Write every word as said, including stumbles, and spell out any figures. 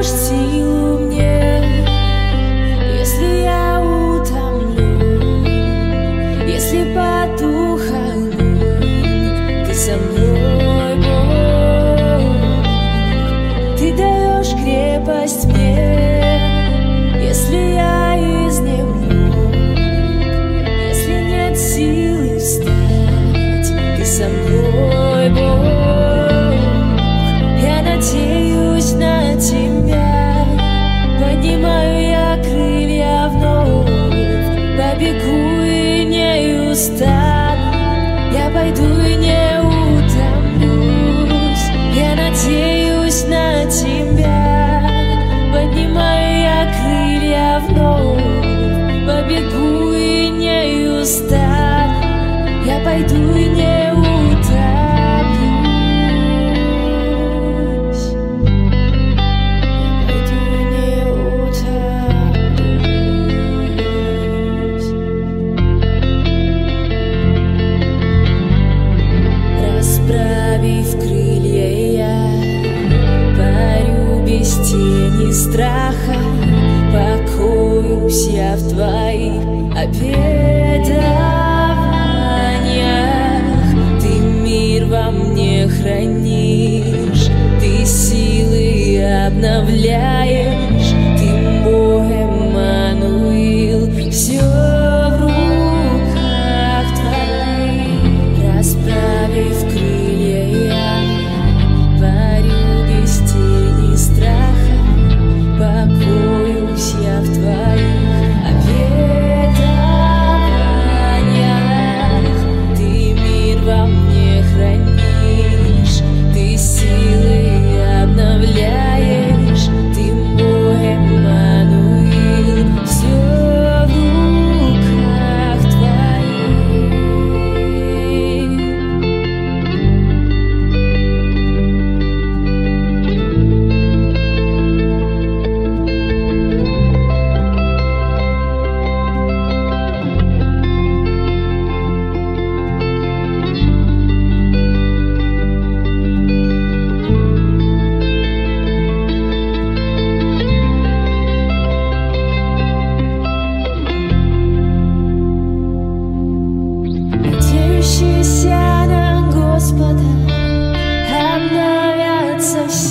дашь силу мне, если я утомлю, если потухну, ты со мной, Бог. Ты даешь крепость мне, если я изнемог, если нет силы встать, ты со мной, Бог. Я надеюсь на Тебя, поднимаю я крылья вновь, побегу и не устану, я пойду и не утомлюсь. Я надеюсь на Тебя, поднимаю я крылья вновь, побегу и не устану, я пойду и не утомлюсь. Расправив крылья, я парю без тени страха, покоюсь я в Твоих обетованиях. Ты мир во мне хранишь, Ты силы обновляешь, Ты мой Эммануил, все в руках Твоих. Расправив крылья, я парю без тени страха, покоюсь я в Твоих обетованиях. Ты мир во мне хранишь, Ты силы обновляешь, Ты мой Эммануил, все в руках Твоих. Надеющиеся на Господа обновятся все.